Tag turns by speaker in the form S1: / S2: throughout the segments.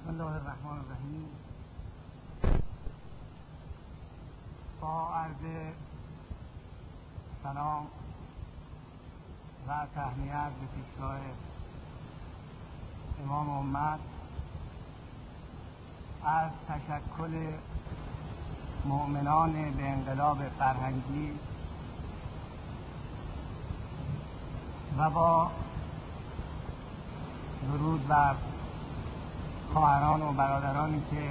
S1: بسم الله الرحمن الرحیم. با عرض سلام و تهنیت به پیشگاه امام امت از تشکل مؤمنان به انقلاب فرهنگی و با درود بر خواهران و برادرانی که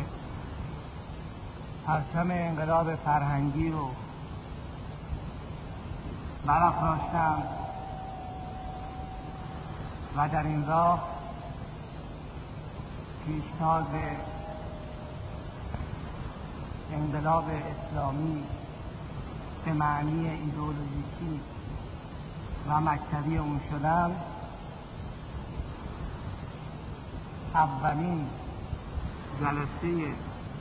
S1: پرچم انقلاب فرهنگی رو برافراشتند و در این راه پیشتاز انقلاب اسلامی به معنی ایدئولوژیکی و مکتبی اون شدن، اولین جلسه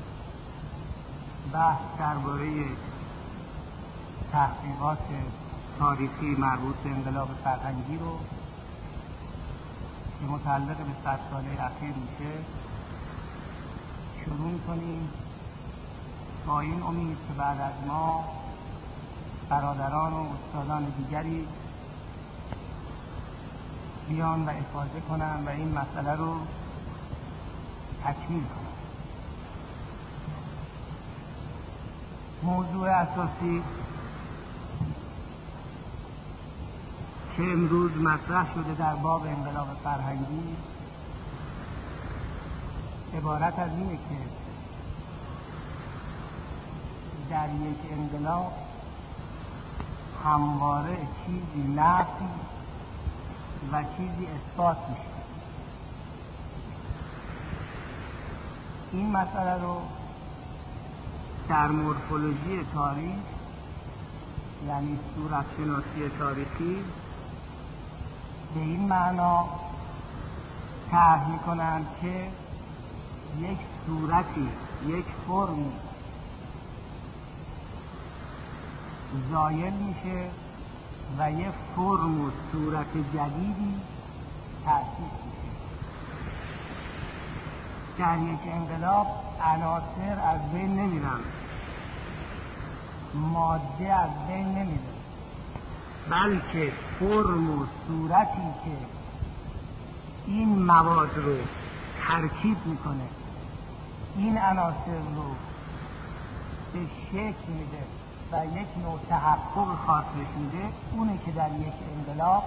S1: بحث درباره تحقیقات تاریخی مربوط به انقلاب فرهنگی رو که متعلق به 100 ساله اخیر میشه شروع می‌کنیم، با این امید که بعد از ما برادران و استادان دیگری بیان و افاضه کنن و این مسئله رو تکمیل کنن. موضوع اساسی که امروز مطرح شده در باب انقلاب فرهنگی عبارت از اینه که در یک انقلاب همواره چیزی نفی و چیزی اثبات میشه. این مسئله رو در مورفولوژی تاریخ، یعنی صورت شناسی تاریخی، به این معنا طرح میکنند که یک صورتی، یک فرمی زایل میشه و یک فرم و صورت جدیدی تأسیس میشه. در یک انقلاب عناصر از بین نمیرن، ماده از بین نمیره، بلکه فرم و صورتی که این مواد رو ترکیب میکنه، این عناصر رو به شکل میده و یک نوع تحقق خاصش میده، اونه که در یک انقلاب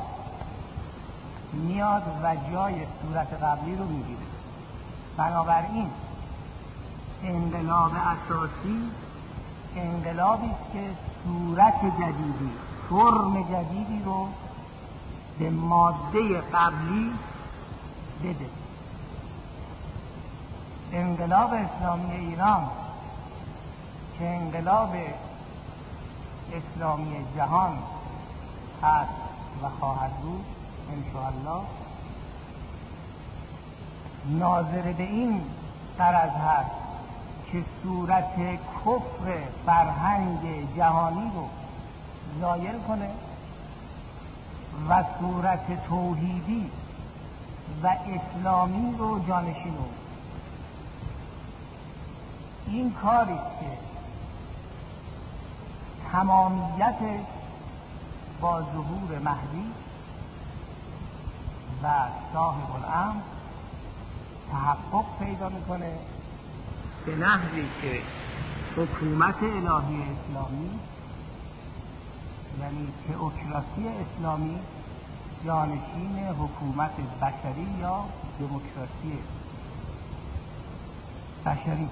S1: میاد و جای صورت قبلی رو میگیره. بنابراین انقلاب اساسی انقلابی است که صورت جدیدی، فرم جدیدی رو به ماده قبلی بده. انقلاب اسلامی ایران که انقلاب اسلامی جهان هست و خواهد بود انشاءالله، ناظر به این غرض هست که صورت کفر فرهنگ جهانی رو زایل کنه و صورت توحیدی و اسلامی رو جانشین کنه. این کاری که تمامیتش با ظهور مهدی و صاحب الامر تحقق پیدا میکنه، به نحوی که حکومت الهی اسلامی، یعنی تئوکراسی اسلامی، جانشین حکومت بشری یا دموکراسی بشری.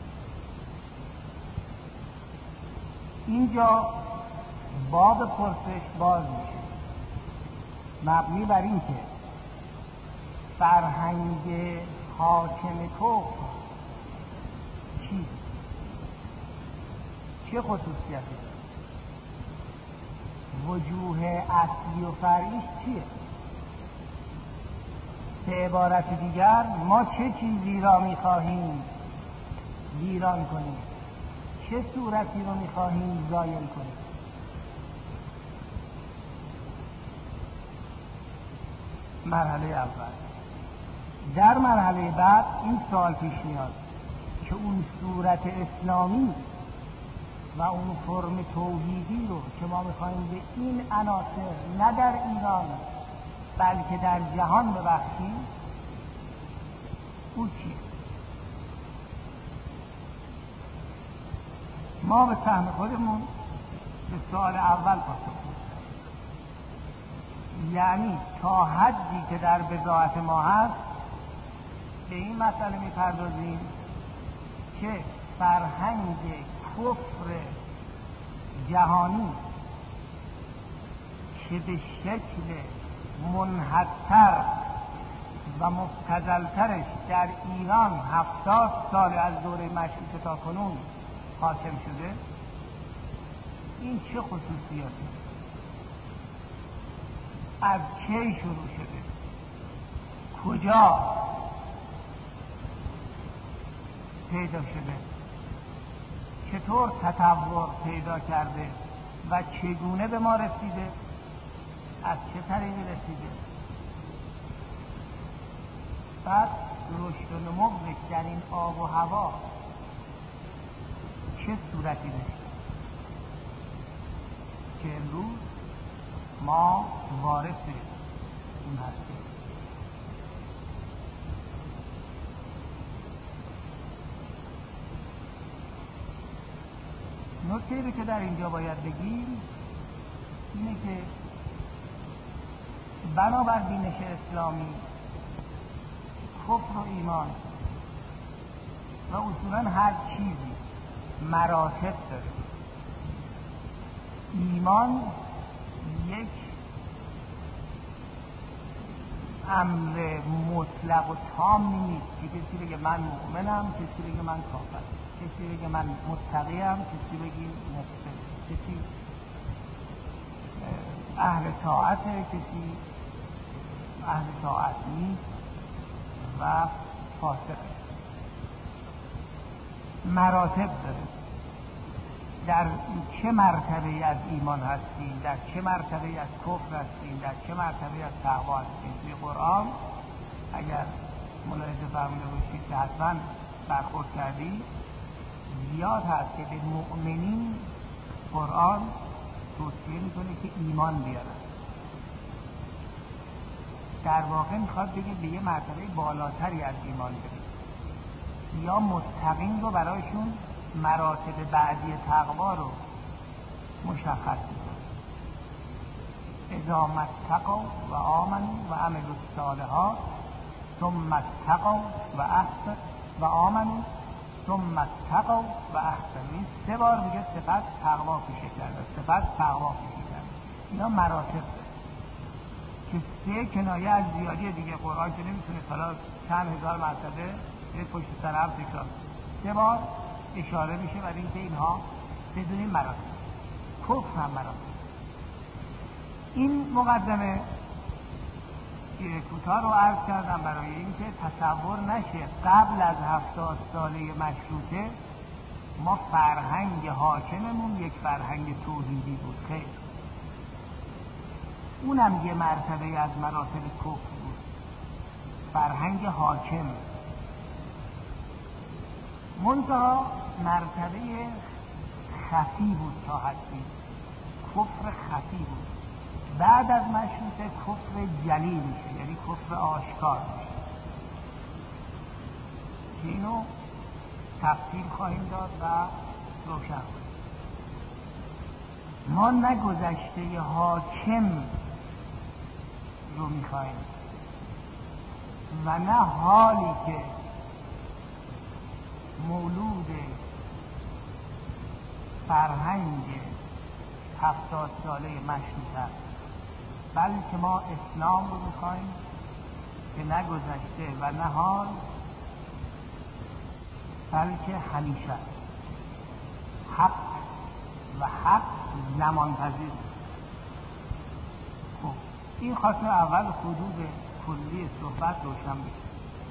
S1: اینجا باب پرسش باز میشه، مبنی بر این که فرهنگ حاکم کفر چیست؟ چه خصوصیتی داره؟ وجوه اصلی و فرعیش چیه؟ به عبارت دیگر ما چه چیزی را میخواهیم ویران کنیم؟ چه صورتی رو میخواهیم زایل کنیم؟ مرحله اول در مرحله بعد این سوال پیش میاد که اون صورت اسلامی و اون فرم توحیدی رو که ما میخوایم به این عناصر نه در ایران بلکه در جهان ببخشیم، اون چیه؟ ما به سهم خودمون به سوال اول پاسخ میدیم، یعنی تا حدی که در بضاعت ما هست به این مسئله میپردازیم که فرهنگ کفر جهانی که به شکل منحدتر و مبتذلترش در ایران 70 سال از دوره مشروطه تا کنون حاکم شده، این چه خصوصیاتی از کی شروع شده، کجا پیدا شده، چطور تطور پیدا کرده و چگونه به ما رسیده، از چه طریقی رسیده، بعد رشد و نموش در این آب و هوا چه صورتی داشته که امروز ما وارث اون هستیم. نکته‌ای که در اینجا باید بگیم اینه که بنابر بینش اسلامی کفر و ایمان و اصولا هر چیزی مراتب داره. ایمان یک امر مطلق و تام نیست که کسی بگه من مؤمنم، کسی بگه من کافرم، کسی بگه من متقیم، کسی بگه مفسد، کسی اهل طاعته، کسی اهل طاعت نیست و فاسقه. مراتب داره. در چه مرتبه از ایمان هستیم، در چه مرتبه از کفر هستیم، در چه مرتبه از تقوا هستیم. توی قرآن اگر ملاحظه فرموده باشید که حتما برخورد کردید، زیاد هست که به مؤمنین قرآن توصیه میکنه که ایمان بیارن. در واقع میخواد بگه به یه مرتبه بالاتری از ایمان برید. یا متقین رو برایشون مراتب بعدی تقوا رو مشخص میکنه. اذا ما اتقوا و آمنوا و عملوا الصالحات ثم اتقوا و احسنوا و آمنوا ثم اتقوا و احسنوا. این 3 بار میگه صفت تقوا پیشه کرده، صفت تقوا پیشه کرده. اینا مراتب داره که 3 کنایه از زیادی دیگه. قرآن که نمیتونه حالا چند هزار مرتبه پشت سر هم تکرار 3 بار اشاره میشه برای اینکه اینها بدون مراتب. کفر هم مراتب. این مقدمه کوتاه رو عرض کردم برای اینکه تصور نشه قبل از 70 ساله مشروطه ما فرهنگ حاکممون یک فرهنگ توحیدی بود. خیر، اونم یه مرتبه از مراتب کفر بود، فرهنگ حاکم. منتها مرتبه خفی بود، تا حدی کفر خفی بود. بعد از مشروطه کفر جلی میشه، یعنی کفر آشکار میشه که اینو تفصیل خواهیم داد و روشن کنیم. ما نه گذشته حاکم رو میخواهیم و نه حالی که مولود فرهنگ 70 ساله مشروطه است، بلکه ما اسلام رو میخوایم که نه گذشته و نه حال بلکه همیشه حق و حق زمان پذیر. خب این خاطر اول حدود کلی صحبت روشن بشه.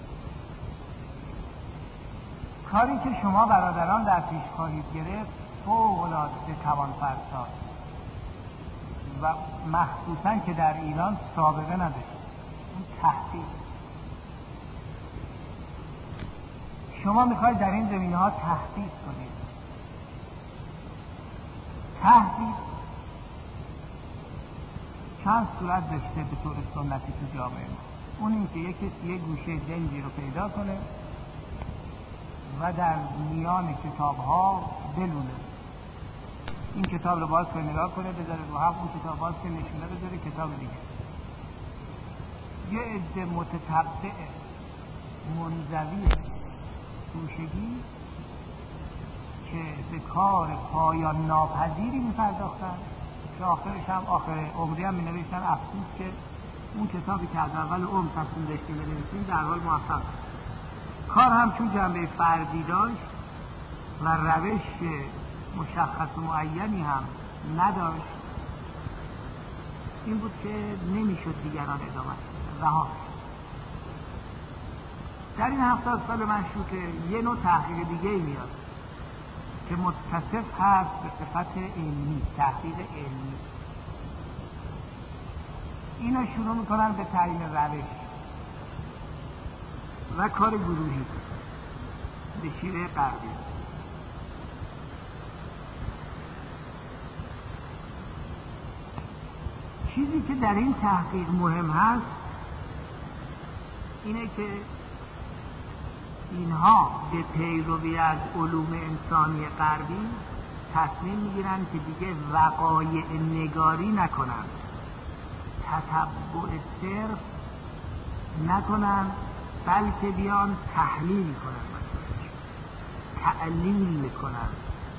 S1: کاری که شما برادران در پیش خواهید گرفت فوق‌العاده توان‌فرسا و مخصوصاً که در ایران سابقه نداشت. اون تحقیق شما میخواید در این زمینه‌ها تحقیق کنید. تحقیق چند صورت داشته به طور سنتی تو جامعه ما. اون این که یک کسی یک گوشه دنجی رو پیدا کنه و در میان کتاب‌ها بلونه. این کتاب رو باز کنه، نگاه کنه، بذاره رو هم، اون کتاب باز کنه، نشونه بذاره، کتاب دیگه. یه عده متتبع منزوی گوشگی که به کار پایان ناپذیری می‌پرداختن که آخرش هم آخر عمری هم می‌نوشتن افسوس که اون کتابی که از اول عمر تصمیم داشتیم بنویسیم در حال موفق. کار هم چون جنبه فردی داشت و روش مشخص و معینی هم نداشت، این بود که نمیشد دیگران ادامه رها. در این 70 سال مشروطه یه نوع تحقیق دیگه میاد که متصف هست به صفت علمی، تحقیق علمی. اینا شروع میکنن به تعیین روش و کار گروهی به شیوه غربی. چیزی که در این تحقیق مهم هست اینه که اینها به پیروی از علوم انسانی غربی تصمیم میگیرن که دیگه وقایع نگاری نکنن، تتبع صرف نکنن، بلکه بیان تحلیل کنن، تعلیل کنن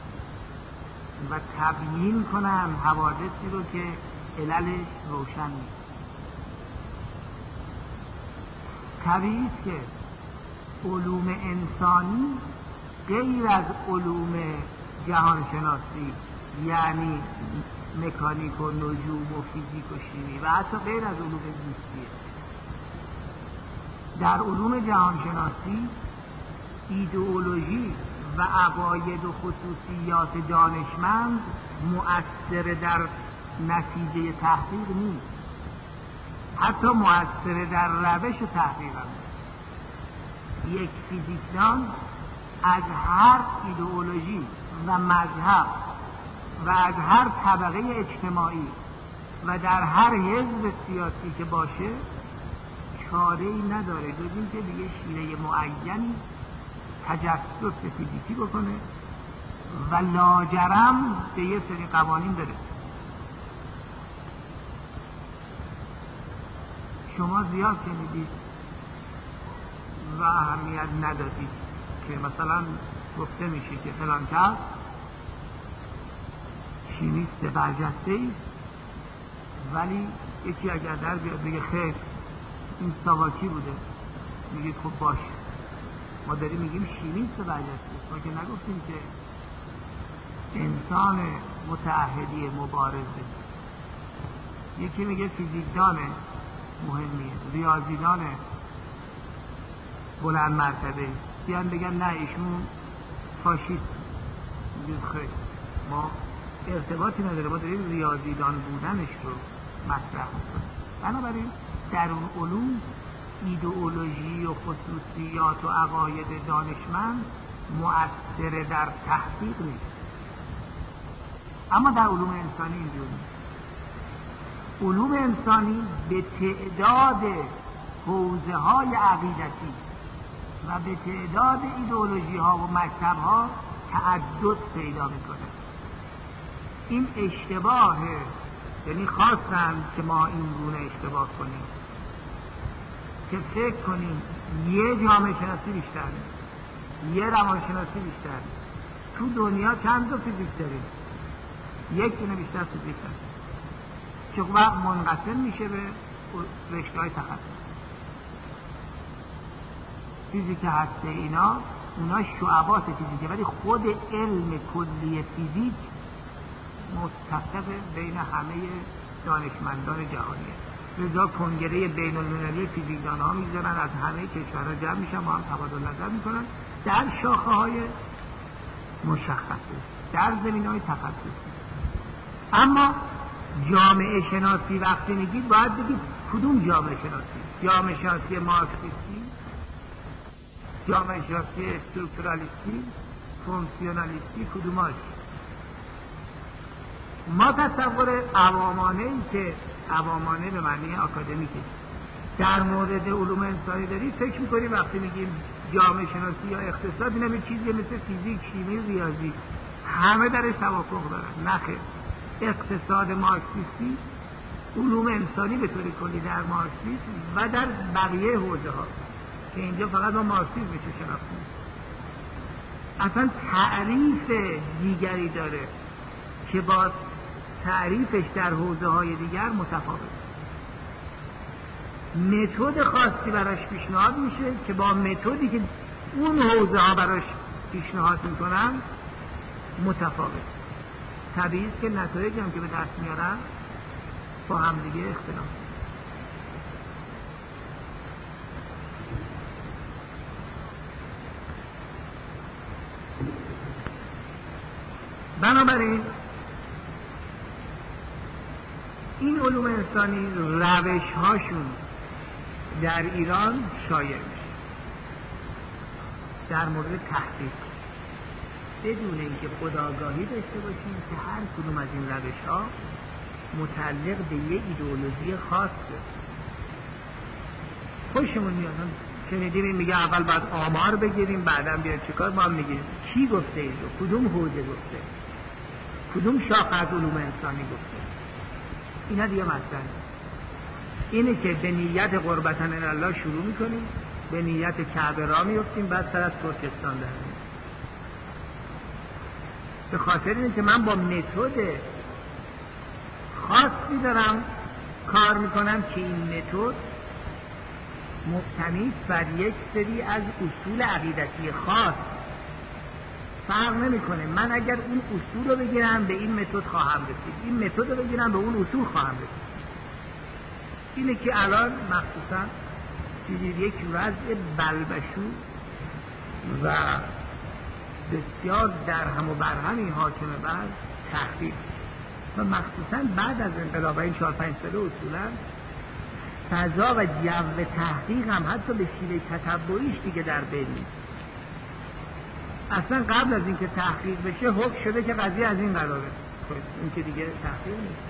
S1: و تبیین کنن حوادثی رو که عللش روشن نیست. طبیعی است که علوم انسانی غیر از علوم جهانشناسی، یعنی مکانیک و نجوم و فیزیک و شیمی و حتی غیر از علوم زیستیه. در علوم جهانشناسی ایدئولوژی و عقاید و خصوصیات دانشمند مؤثر در نتیجه تحقیق نیست، حتی مؤثر در روش تحقیق هم. یک فیزیکدان از هر ایدئولوژی و مذهب و از هر طبقه اجتماعی و در هر حزب سیاسی که باشه چاره‌ای نداره جز این که دیگه شیوه معینی تجسس فیزیکی بکنه و لاجرم به یه سری قوانین داره. شما زیاد شنیدید و اهمیت ندادید که مثلا گفته میشه که فلان کس شیمیست برجسته‌ای، ولی یکی اگر در بیاد بگه خیر این ساواکی بوده، میگه خب باشه، ما داریم میگیم شیمیست برجسته، ما که نگفتیم که انسان متعهدی مبارزه. یکی میگه فیزیکدانه مهمیه، ریاضیدانه بلند مرتبه، بیان بگن نه ایشون فاشیست، میگه خیر ما ارتباطی نداره، ما داریم ریاضیدان بودنش رو مطرح میکنیم. بنابراین در اون علوم ایدئولوژی و خصوصیات و عقاید دانشمند مؤثر در تحقیق نیست. اما در علوم انسانی اینجوری نیست. علوم انسانی به تعداد حوزه های عقیدتی و به تعداد ایدئولوژی ها و مکتب ها تعدد پیدا میکنه. این اشتباهه، یعنی خواستن که ما این گونه اشتباه کنیم که فکر کنیم یه جامعه شناسی بیشتر، یه روانشناسی بیشتر. تو دنیا چند تا فیزیک داریم، یک دونه بیشتر فیزیک هست که وقت منقسم میشه به رشته‌های تخصص. فیزیک هسته اونا شعبات فیزیکه، ولی خود علم کلی فیزیک متفق بین همه دانشمندان جهانیه. لذا کنگره بین المللی فیزیکدان ها میذارن، از همه کشورها جمع میشن، با هم تبادل نظر میکنن در شاخه های مشخصه، در زمینه های تخصصی. اما جامعه شناسی وقتی میگید باید بگید کدوم جامعه شناسی؟ جامعه شناسی مارکسیستی جامعه شناسی استروکتورالیستی، فونکسیونالیستی کدوماش؟ ما تصور عوامانه‌ای که عوامانه به معنی آکادمیکه در مورد علوم انسانی دارید فکر میکنیم وقتی میگیم جامعه شناسی یا اقتصاد اینا به چیزی مثل فیزیک، شیمی، ریاضی همه درش توافق دارن. نخیر، اقتصاد مارکسیستی، علوم انسانی به طور کلی در مارکسیسم و در بقیه حوزه ها که اینجا فقط ما مارکسیسم بشه شناختیم اصلا تعریف دیگری داره که با تعریفش در حوزه های دیگر متفاوت، متد خاصی براش پیشنهاد میشه که با متدی که اون حوزه ها براش پیشنهاد میکنن متفاوت. طبیعی است که نتایجی هم که به دست میارن با همدیگه اختلاف. بنابراین این علوم انسانی روش هاشون در ایران شایع میشه در مورد تحقیق بدون اینکه خودآگاهی داشته باشیم که هر کدوم از این روش ها متعلق به یه ایدئولوژی خاصه. خوشمون میاد شنیدیم این میگه اول باید آمار بگیریم بعدم بیاد چیکار، ما هم میگیم کی گفته اینو، کدوم حوزه گفته، کدوم شاخه از علوم انسانی گفته. اینا دیگه مثلا اینه که به نیت قربتن الله شروع میکنیم، به نیت کعبه را میفتیم، بعد سر از ترکستان داریم. به خاطر اینه که من با متد خاصی دارم کار میکنم که این متد مبتنی بر یک سری از اصول عقیدتی خاص. فرق نمیکنه من اگر اون اصول رو بگیرم به این متد خواهم رسید، این متد رو بگیرم به اون اصول خواهم رسید. اینه که الان مخصوصا دیدید یک وضع بلبشو و بسیار درهم و برهمی حاکمه بر تحقیق و مخصوصا بعد از انقلاب این 4-5 ساله اصولا فضا و جو تحقیق هم حتی به شیوه تتبعیش دیگه در بین نیست. اصلا قبل از اینکه تحقیق بشه حکم شده که قضیه از این قراره، این که دیگه تحقیق نیست.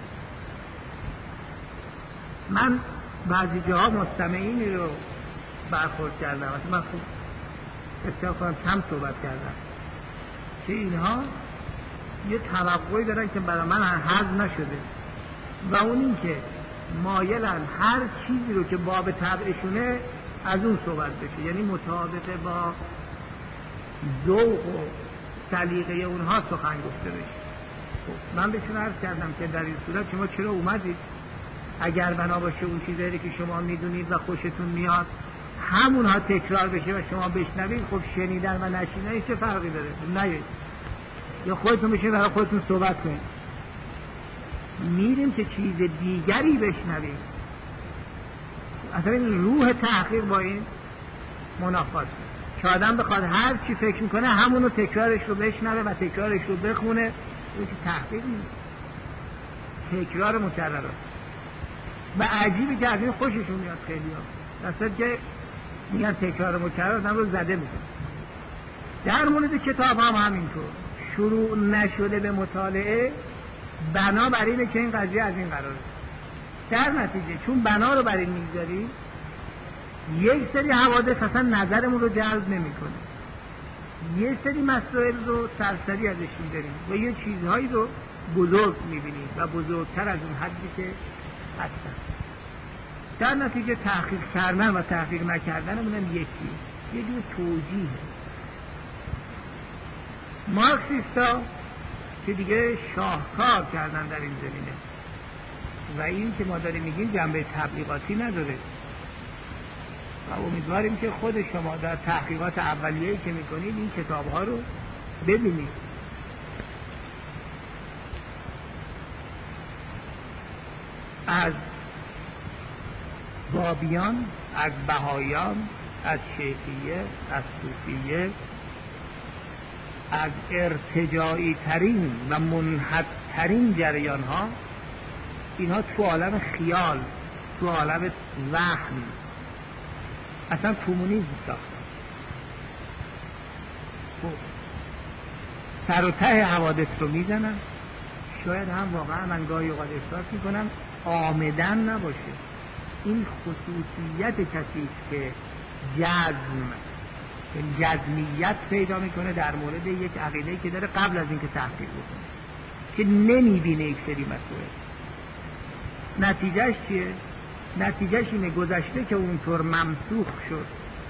S1: من بعضی جاها مستمعینی رو برخورد کردم، مثلا من خوب اصلاح کنم کم صحبت کردم که اینها یه توقعی دارن که برای من هضم نشده و اون این که مایلن هر چیزی رو که باب طبعشونه از اون صحبت بشه، یعنی مطابق با ذوق و سلیقه اونها سخن گفته بشه. خب من بهشون عرض کردم که در این صورت شما چرا اومدید؟ اگر بنا باشه اون چیزایی که شما میدونید و خوشتون میاد همونها تکرار بشه و شما بشنوید، خب شنیدن و نشیدن چه فرقی داره؟ نه یا خودتون بشه برای خودتون صحبت کنید. میریم که چیز دیگری بشنویم. اصلا این روح تحقیق با این منافات که آدم بخواد هر چی فکر میکنه همونو تکرارش رو بشنوه و تکرارش رو بخونه. این که تحقیق نیست، تکرار مکرر است. و عجیبه که از این خوششون میاد خیلی ها، دسته که میگن تکرار مکرر آدم رو زده میکنه. در مورد کتاب هم همینطور شروع نشده به مطالعه بنا بر اینه که این قضیه از این قراره. در نتیجه چون بنا رو بر این میگذاریم یک سری حوادث اصلا نظرمون رو جلب نمیکنه، یه سری مسائل رو سرسری ازش می‌داریم و یه چیزهایی رو بزرگ می‌بینیم و بزرگتر از اون حدی که هستن. در نتیجه تحقیق کردن و تحقیق نکردن اونم یه جور توجیه. مارکسیستا که دیگه شاهکار کردن در این زمینه و این که ما داریم میگیم جنبه تبلیغاتی نداره و امیدواریم که خود شما در تحقیقات اولیه‌ای که میکنید این کتاب‌ها رو ببینید. از بابیان، از بهایان، از شیخیه، از صوفیه، از ارتجاعی ترین و منحط ترین جریان ها، اینها تو عالم خیال، تو عالم وهم اصلا کمونیسم ساختن. خب سر و ته حوادث رو میزنن. شاید هم واقعا من گاهی اوقات احساس میکنم آمدن نباشه. این خصوصیت کسی که جزمیت پیدا میکنه در مورد یک عقیده که داره قبل از اینکه تحقیق بکنه، که نمیبینه یک سری مسائل. نتیجهش چیه؟ نتیجهش اینه گذشته که اونطور ممسوخ شد،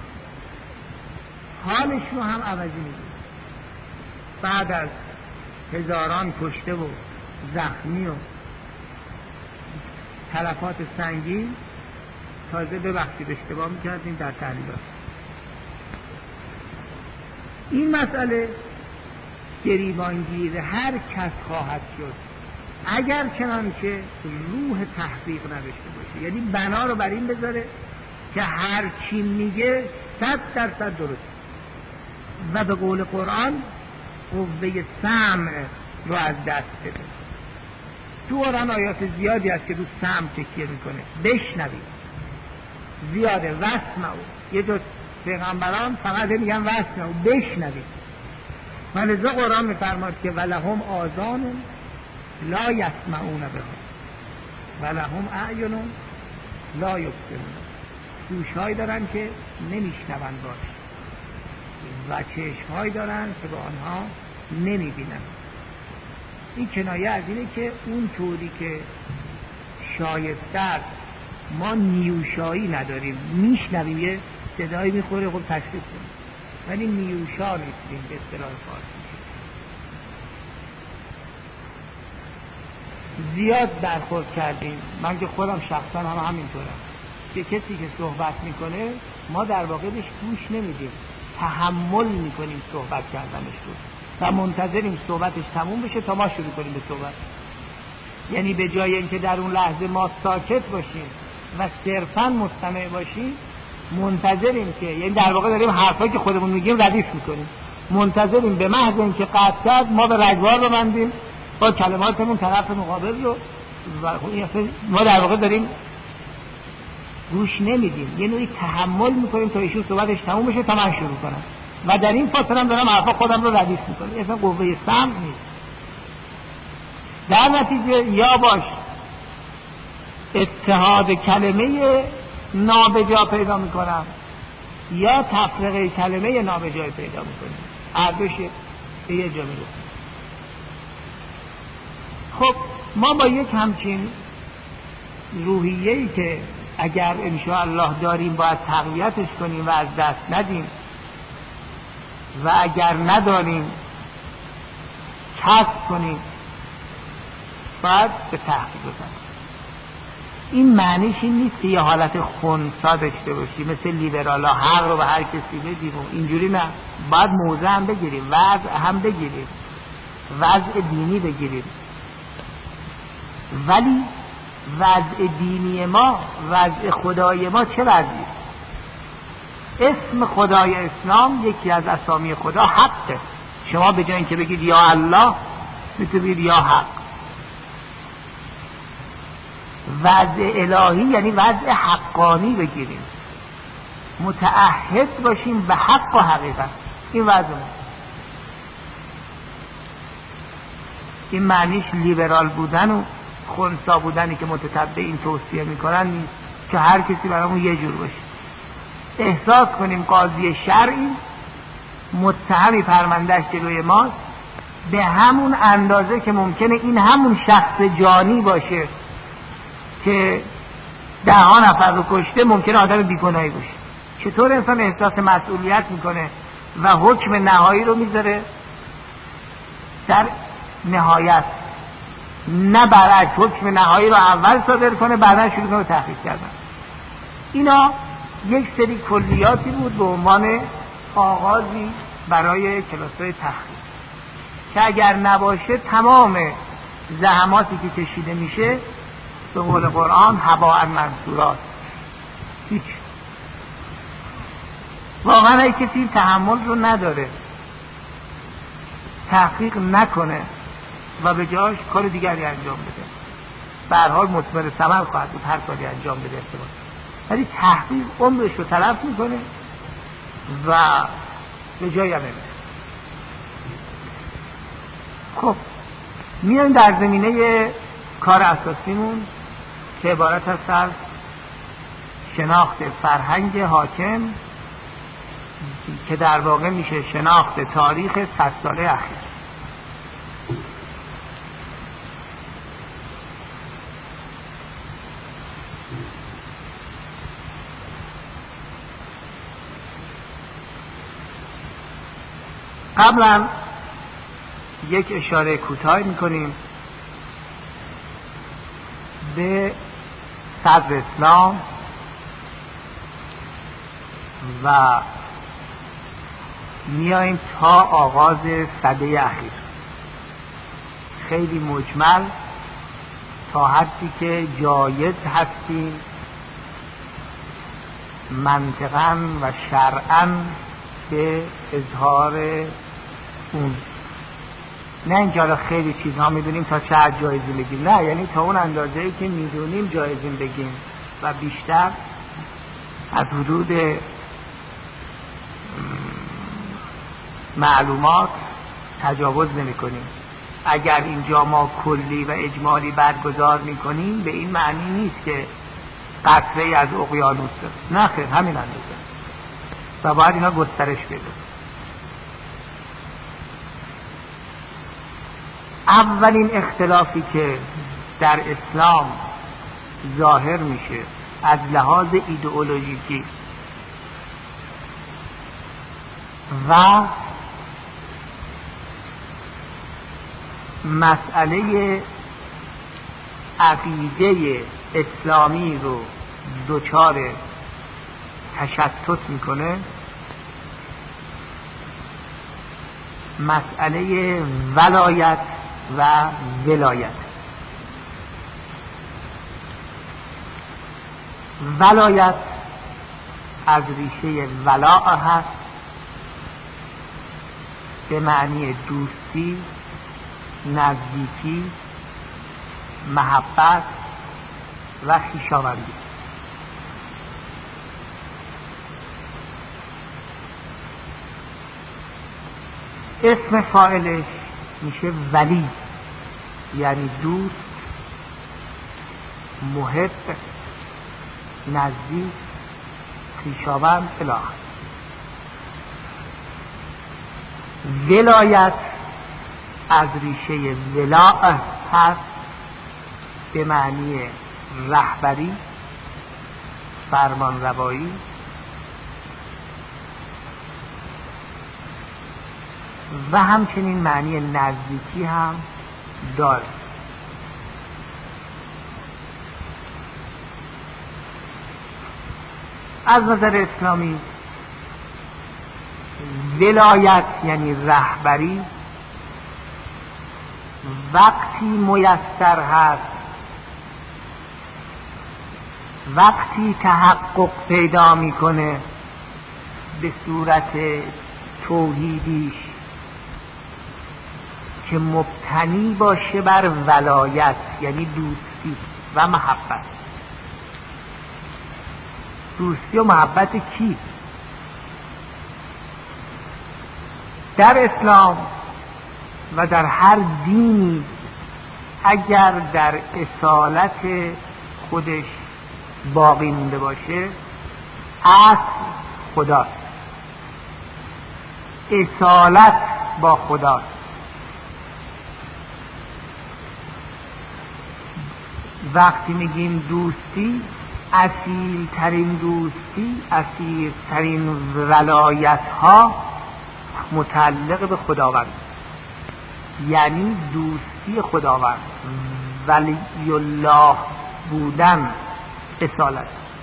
S1: حالش رو هم عوضی میگه. بعد از هزاران کشته و زخمی و تلفات سنگین تازه ببخشید اشتباه میکردیم در تحلیلات. این مسئله گریبانگیر هر کس خواهد شد اگر چنانچه روح تحقیق نداشته باشه، یعنی بنا رو بر این بذاره که هر چی میگه 100% درست و به قول قرآن قوه سمع رو از دست بده. تو قرآن آیات زیادی هست که رو سمع تکیه میکنه. بشنوید زیاده، واسمعوا. یه جور پیغمبران فقط میگن واسمعوا، بشنوید. ولذا قرآن میفرماد که ولهم آذان لا یسمعون بها ولهم اعین لا یبصرون. گوش‌هایی دارن که نمیشنون باش و چشم‌هایی دارن که با آنها نمیبینن. این کنایه از اینه که اون طوری که شایسته است ما نیوشایی نداریم، میشنویم یه صدایی میخوره خب تشخیص کنیم، ولی نیوشا نیستیم به اصطلاح فارسی. زیاد برخورد کردیم، من که خودم شخصا هم همینطورم، که کسی که صحبت میکنه ما در واقع بهش گوش نمیدیم، تحمل میکنیم صحبت کردنش رو و منتظریم صحبتش تموم بشه تا ما شروع کنیم به صحبت. یعنی به جای اینکه در اون لحظه ما ساکت باشیم و صرفاً مستمع باشیم، منتظریم که، یعنی در واقع داریم حرفایی که خودمون میگیم ردیف میکنیم، منتظریم به محض اینکه قطع کرد ما به رگبار ببندیم با کلماتمون طرف مقابل رو، و ما در واقع داریم گوش نمیدیم، یه نوعی تحمل میکنیم تا ایشون صحبتش تموم بشه تا من شروع کنم و در این فاصله هم دارم حرفا خودم رو ردیف میکنم. اصلا قوه سمع نیست. در نتیجه یا باش اتحاد کلمه نابجا پیدا میکنم یا تفرقه کلمه نابجای پیدا میکنم، هر دوش به یه جا میرسیم. خب ما با یک همچین روحیه‌ای که اگر انشاءالله داریم باید تقویتش کنیم و از دست ندیم و اگر نداریم کسب کنیم، باید به تحقیق بزنیم. این معنیش این نیست که یه حالت خنثی داشته باشیم مثل لیبرالا، حق رو به هر کسی بدیم و اینجوری نه. باید موضع هم بگیریم، وضع هم بگیریم، وضع دینی بگیریم، ولی وضع دینی ما، وضع خدای ما چه وضعی؟ اسم خدای اسلام یکی از اسامی خدا حقه. شما به جای اینکه بگید یا الله میتونید بگید یا حق. وضع الهی یعنی وضع حقانی بگیریم، متعهد باشیم به حق و حقیقت. این وضع ما. این معنیش لیبرال بودن و خنثی بودنی که متتبع این توصیه میکنن نیست که هر کسی برامون یه جور باشه. احساس کنیم قاضی شرعی متهمی پروندهش جلوی ماست، به همون اندازه که ممکنه این همون شخص جانی باشه که 10 نفر رو کشته ممکنه آدم بیگناهی باشه. چطور انسان احساس مسئولیت میکنه و حکم نهایی رو میذاره در نهایت، نه برعکس حکم نهایی رو اول صادر کنه بعدا شروع کنه تحقیق کردن. اینا یک سری کلیاتی بود به عنوان آغازی برای کلاس‌های تحقیق که اگر نباشه تمام زحماتی که کشیده میشه به قول قرآن هباء منثورات، هیچ. واقعا اگه کسی تحمل رو نداره تحقیق نکنه و به جاش کار دیگری انجام بده، به هر حال مثمر ثمر خواهد بود هر کاری انجام بده احتمال، ولی تحقیق عمرش رو تلف میکنه و به جایی هم نمیره. خب میایم در زمینه کار اساسیمون که عبارت است از شناخت فرهنگ حاکم که در واقع میشه شناخت تاریخ 100 ساله اخیر. قبلا یک اشاره کوتاهی میکنیم به صدر اسلام و میاییم تا آغاز سده اخیر، خیلی مجمل تا حدی که جایز هستیم منطقاً و شرعاً به اظهار اون. نه اینجا خیلی چیزها میدونیم تا چه حد جایزی بگیم، نه، یعنی تا اون اندازه‌ای که میدونیم جایزیم بگیم و بیشتر از حدود معلومات تجاوز نمی کنیم. اگر اینجا ما کلی و اجمالی برگزار می کنیم به این معنی نیست که قطره‌ای از اقیانوس، نه خیر، همین اندازه و باید اینا گسترش بده. اولین اختلافی که در اسلام ظاهر میشه از لحاظ ایدئولوژیکی و مسئله عقیده اسلامی رو دچار تشتت میکنه، مسئله ولایت و ولایت. ولایت از ریشه ولاء هست به معنی دوستی، نزدیکی، محبت و خویشاوندی. اسم فاعلش میشه ولی، یعنی دوست، محب، نزدیک، خویشاوند الی آخر. ولایت از ریشه ولاء هست به معنی رهبری، فرمانروایی و همچنین معنی نزدیکی هم داره. از نظر اسلامی ولایت یعنی رهبری وقتی میسر هست، وقتی تحقق پیدا میکنه به صورت توحیدیش که مبتنی باشه بر ولایت، یعنی دوستی و محبت. دوستی و محبت کی؟ در اسلام و در هر دینی اگر در اصالت خودش باقی مونده باشه، اصل خداست، اصالت با خداست. وقتی میگیم دوستی، اصیل ترین دوستی، اصیل ترین ولایت ها متعلق به خداوند، یعنی دوستی خداوند، ولی الله بودن، اصالت.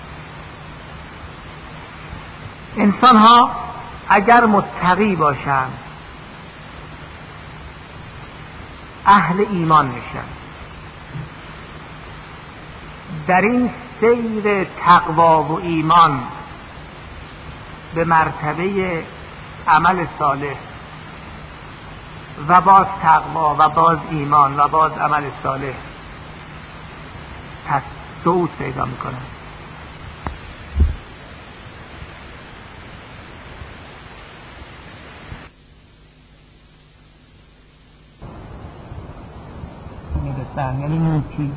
S1: انسان ها اگر متقی باشند اهل ایمان میشن. در این سیر تقوا و ایمان به مرتبه عمل صالح و باز تقوا و باز ایمان و باز عمل صالح صعود پیدا میکنن. هستن، یعنی نیکی.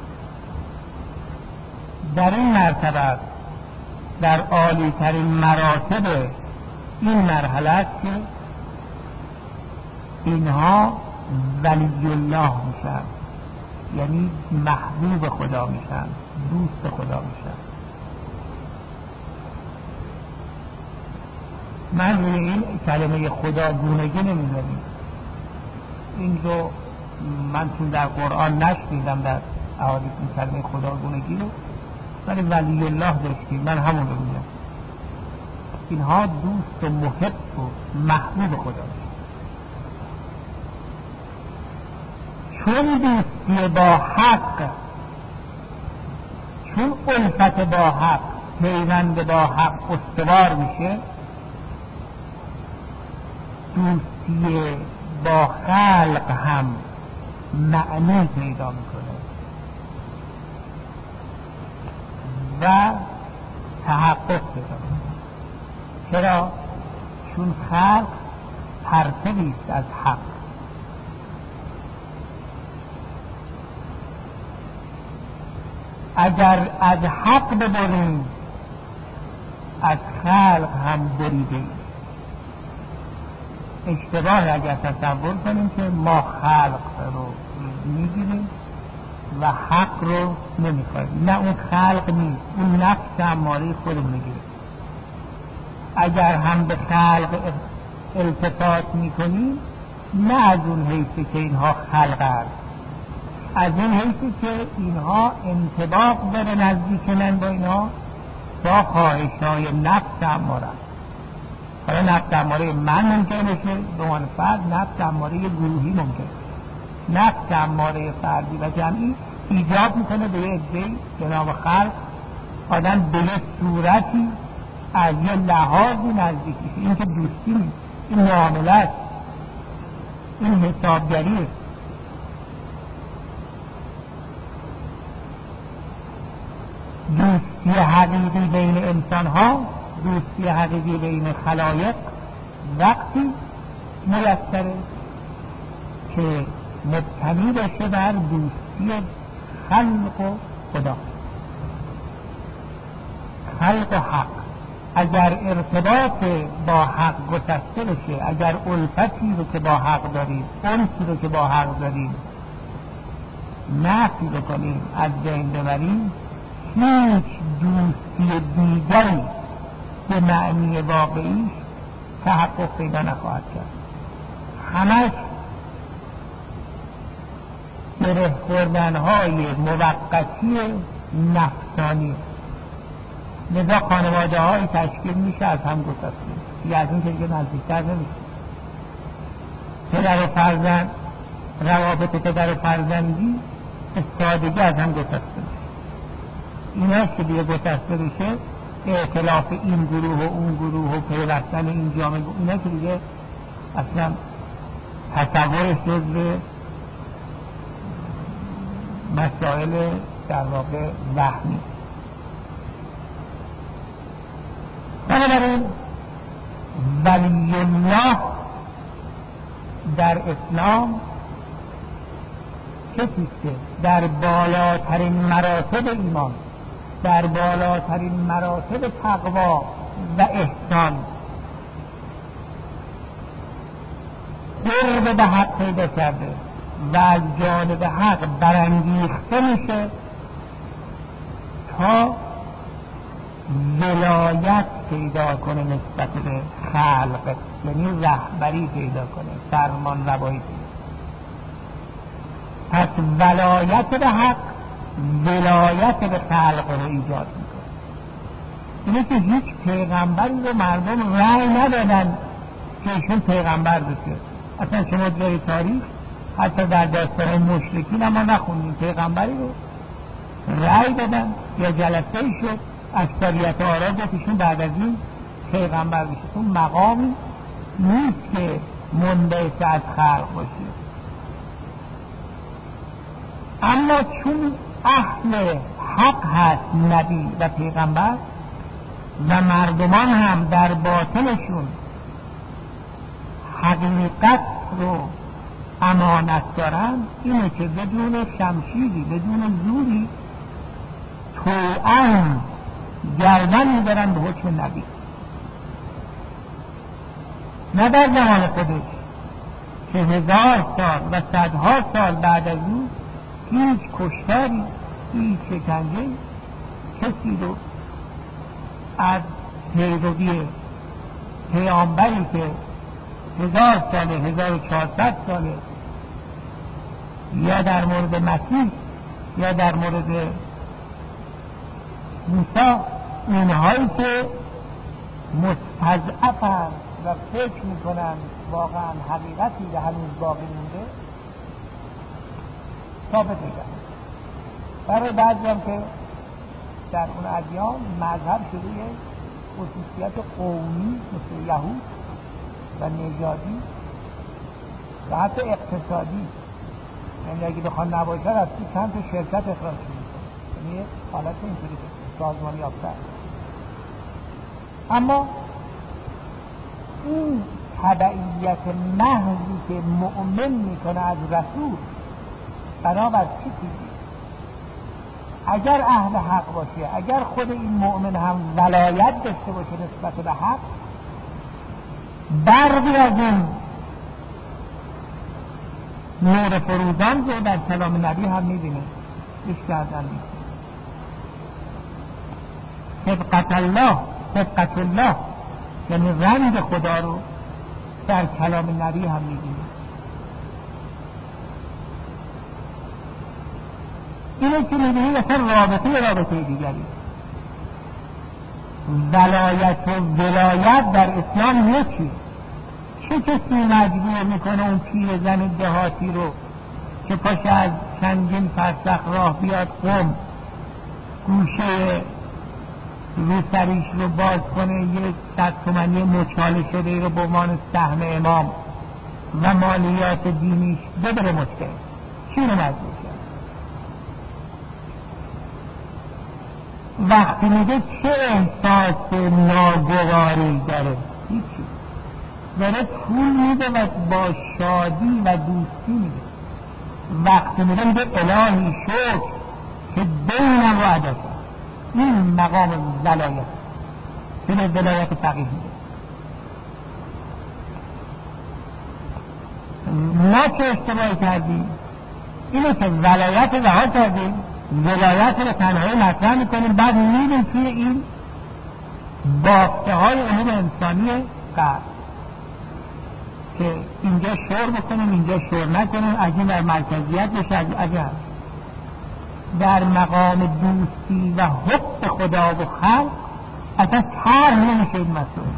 S1: در این مرتبه در عالی ترین مراتب این مرحله است که اینها ولی الله میشن، یعنی محبوب خدا میشن، دوست خدا میشن. من روی این کلمه خداگونگی نمیذاریم، این رو من چون در قرآن نشنیدم در احادیث این کلمه خداگونگی رو، ولی ولی الله داشتیم، من همون رو میگم. اینها دوست و محب و محبوب خدا میشن. چون دوستی با حق، چون الفت با حق، پیوند با حق استوار میشه، دوستی با خلق هم معنی پیدا میکنه و تحقق پیدا میکنه. چرا؟ چون خلق پرتوی است از حق. اگر از حق ببریم از خلق هم بریده. اشتباه اگر تصور کنیم که ما خلق رو میگیریم و حق رو نمیخوایم. نه، اون خلق نیست، اون نفس اماره خودمون میگیره. اگر هم به خلق التفات میکنیم، نه از اون حیثی که اینها خلق هست، از اون حیثی که اینها انطباق داره نزدیک من با اینها با خواهش‌های نفس اماره. حالا نفس اماره من ممکن باشه به عنوان فرد، نفس اماره گروهی ممکن. نفس اماره فردی و جمعی ایجاب میکنه به یه عده‌ای به نام خلق آدم به یه صورتی از یه لحاظی نزدیک میشه. این که دوستی نیست، این معامله است، این حسابگری است. دوستی حقیقی بین انسان ها، دوستی حقیقی بین خلایق وقتی میسره که مبتنی بشه بر دوستی خلق و خدا، خلق و حق. اگر ارتباط با حق گسسته بشه، اگر الفتی رو که با حق داریم، انسی رو که با حق داریم نفی بکنیم، از بین ببریم، هیچ دوستی دیگری به معنی واقعی تحقق پیدا نخواهد کرد. همش گره خوردن‌های موقتی نفسانی. لذا خانواده های تشکیل میشه از هم گسسته، از این که دیگه نزدیکتر نمیشه. پدر و فرزند، روابط پدر و فرزندی استادگی از هم گسسته میشه. این هست که دیگه گسسته بشه، ائتلاف این گروه و اون گروه و پیوستن این جامعه، اینا که دیگه اصلا تصورش جزو مسائل در واقع وهمی. بنابراین ولی الله در اسلام کسی که در بالاترین مراتب ایمان، در بالاترین مراتب تقوا و احسان قرب به حق پیدا کرده و از جانب حق برانگیخته میشه تا ولایت پیدا کنه نسبت به خلق، یعنی رهبری پیدا کنه، فرمان روایی پیدا. پس ولایت به حق ولایت به خلق رو ایجاد میکنه. اینه که هیچ پیغمبری رو مردم رأی ندادن که ایشون پیغمبر بشه. اصلا شما جای تاریخ حتی در داستان مشرکین اما نخوندیم پیغمبری رو رأی دادن یا جلسه شد اکثریت آرا گفت ایشون بعد از این پیغمبر بشه. اون مقامی نیست که منبعث از خلق باشه. اما چون اهل حق هست نبی و پیغمبر و مردمان هم در باطنشون حقیقت رو امانت دارن اینه که بدون شمشیری، بدون زوری، توأم گردن میدارن به حکم نبی. نه در زمان خودش که 1000 سال و صدها سال بعد از اون هیچ کشتاری، هیچ شکنجه کسی رو از پیروی پیامبری که 1000 ساله، 1400 ساله، یا در مورد مسیح یا در مورد موسی، اونهایی که مستضعفن و فکر میکنن واقعا حقیقتی به هنوز باقی مونده ثابت میکنن. برای بعضی هم که در اون ادیان مذهب شده یک خصوصیت قومی مثل یهود و نژادی و حتی اقتصادی، یعنی اگه بخوان نباشد از چند تا شرکت اخراج شده، یعنی حالت اینطوری سازمانی یافته. اما این تبعیت محضی که مؤمن میکنه از رسول بنابر چی چیزی؟ اگر اهل حق باشه، اگر خود این مؤمن هم ولایت داشته باشه نسبت به حق، برقی از این نور فروزان رو در کلام نبی هم میبینه. اش کردن میکنه صدقت الله، یعنی رنگ خدا رو در کلام نبی هم میبینه. اینه که میبینید اصلا رابطه دیگری. ولایت و ولایت در اسلام یکی. چه کسی مجبور میکنه اون پیر زن دهاتی رو که پاشه از چندین فرسخ راه بیاد قم، گوشه روسریش رو باز کنه، 100 تومانی مچاله شده رو به عنوان سهم امام و مالیات دینیش ببره مشکل؟ چی رو مجبور کرد؟ وقتی میگه چه احساس ناگواری داره؟ هیچی. داره پول میده و با شادی و دوستی میده. وقتی میده الهی شکر که بینم و عدد، این مقام ولایت که به ولایت فقیه میده. ما که اشتباه کردیم اینه که ولایت رها کردیم، ولایت رو تنهایی مطرح میکنیم، بعد میدیم توی این بافته های امور انسانی قرد که اینجا شور بکنیم، اینجا شور نکنیم، از این در مرکزیت بشه، از این در مقام دوستی و حب خدا و خلق اصلا طرح نمیشه این مسئله،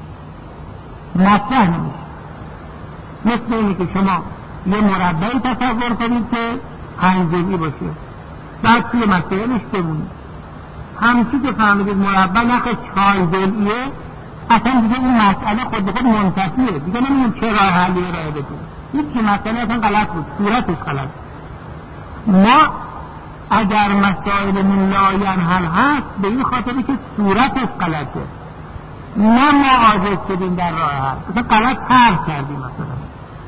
S1: مطرح نمیشه. مثل اینه که شما یه مربعی تصور کنید که 5 جزئی باشه، بعد توی مسائلش بمونید، همچی که فهمیدید مربع نخواهد 4 جزئیه، اصلا دیگه این مسئله خود به خود منتفیه، دیگه نمیدونم چه راه حلی ارائه بدیم. هیچی مسئله اصلا غلط بود، صورتش غلط. ما اگر مسائلمون لاینحل هست به این خاطری که صورتش غلطه، نه ما عاجز شدیم در راه حل، اصلا غلط طرح کردیم. مثلا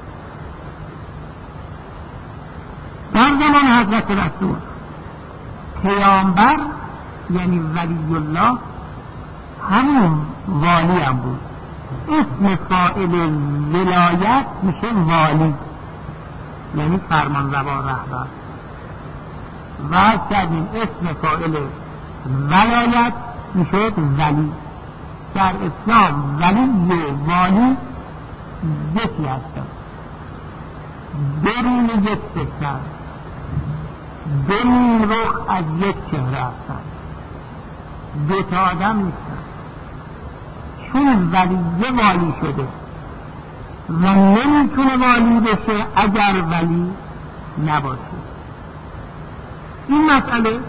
S1: در زمان حضرت رسول پیامبر یعنی ولی الله همون والی هم بود. اسم فاعل ولایت میشه والی، یعنی فرمانروا رهبر. و کردیم اسم فاعل ولایت میشه ولی. در اسلام ولی و والی یکی هستن، درون یک سکتر، درون رخ از یک چهره هستن، دوتا آدم نیستن. چون ولی والی شده و نمیتونه والی بشه اگر ولی نباشه. این مسئله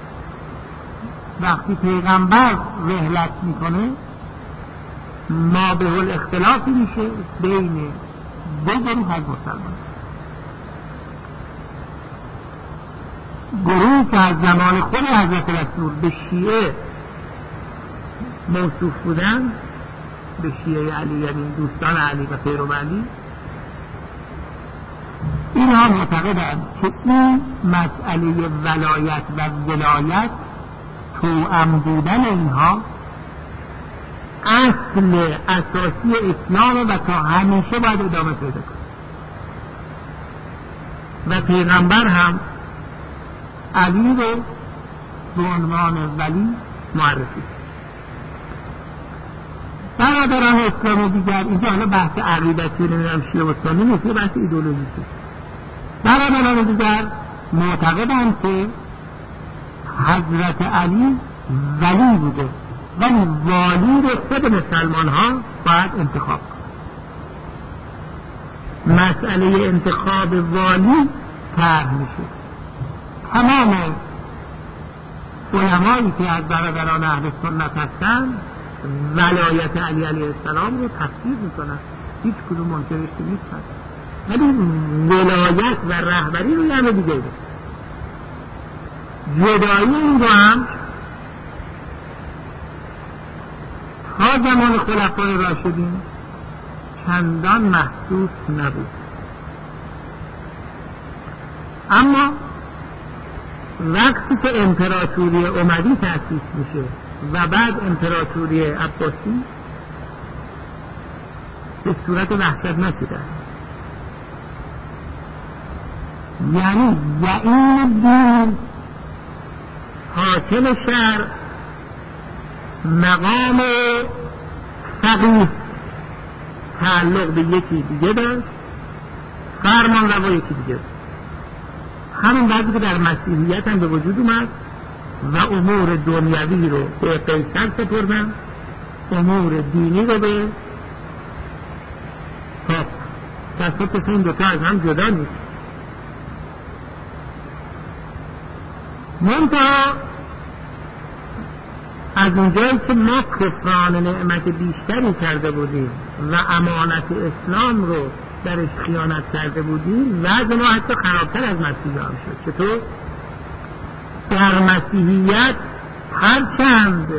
S1: وقتی پیغمبر رحلت میکنه ما به الاختلافی میشه بین دو گروه از مسلمان. گروه که از زمان خود حضرت رسول به شیعه موصوف بودن، به شیعه علی، یعنی دوستان علی و پیرو علی، اینها معتقدند که این مسئله ولایت و ولایت توأم بودن اینها اصل اساسی اسلام و تا همیشه باید ادامه پیدا کنه و پیغمبر هم علی رو به عنوان ولی معرفی کرد. برادران اسلام دیگر، اینجا حالا بحث عقیدتی نمیدونم شیعه و سنی نیست، بحث ایدئولوژیه. برادران دیگر معتقدند که حضرت علی ولی بوده ولی والی رو خود مسلمان ها باید انتخاب کنند. مسئله انتخاب والی طرح میشه. تمام علمایی که از برادران اهل سنت هستند ولایت علی علیه السلام رو تفسیر میکنن، هیچ کدوم منکرش نیستن، ولی ولایت و رهبری رو همه دیگه ده. جدایی این رو هم تا زمان خلفای راشدین چندان محسوس نبود، اما وقتی که امپراتوری اموی تأسیس میشه و بعد امپراتوری عباسی به صورت وحشتناکی شده، یعنی زعیم الدین حاکم شهر مقام فقیه تعلق به یکی دیگه داشت، فرمان روا یکی دیگه داشت. همین بعدی که در مسیحیت هم به وجود اومد و امور دنیوی رو به قیصر سپردن، امور دینی رو به پاپ. تصفیه این دوتا از هم جدا نیست. منتها از اونجایی که ما کفران نعمت بیشتری کرده بودیم و امانت اسلام رو درش خیانت کرده بودیم، وضع ما حتی خرابتر از مسیحی هم شد. چطور؟ در مسیحیت هرچند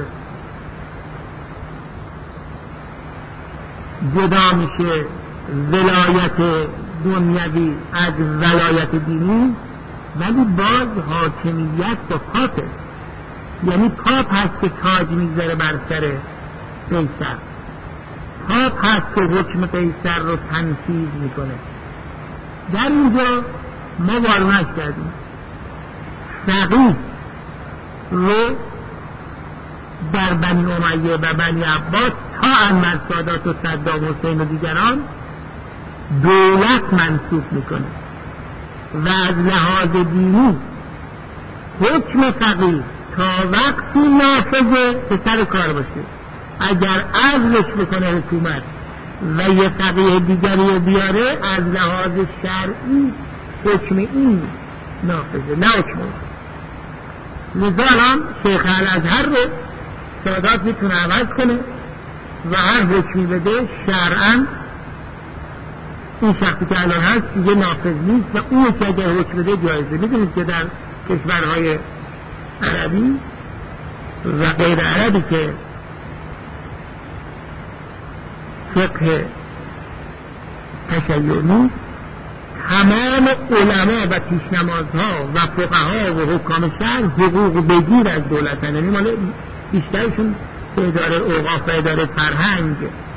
S1: جدا میشه ولایت دنیوی از ولایت دینی، ولی باز حاکمیت با پاپه، یعنی پاپ هست که تاج میذاره بر سر قیصر، پاپ هست که حکم قیصر رو تنفیذ میکنه. در اینجا ما وارونش کردیم فقیه رو در بنی امیه و بنی عباس تا انور سادات و صدام حسین و دیگران دولت منصوب میکنه و از لحاظ دینی حکم فقیه تا وقتی نافذه که سر کار باشه. اگر عزلش بکنه حکومت و یه فقیه دیگری بیاره، از لحاظ شرعی حکم این نافذه، نه حکم لذا الان شیخ الازهر رو سادات میتونه عوض کنه و هر حکمی بده شرعاً این شخصی که الان هست دیگه نافذ نیست و اون که اگر حکم بده جایزه. میدونید که در کشورهای عربی و غیر عربی که فقه تشیعی، تمام علما و پیشنمازها و فقها و حکام شهر حقوق بگیر از دولت هستند، یعنی مال بیشترشون به اداره اوقاف و اداره فرهنگ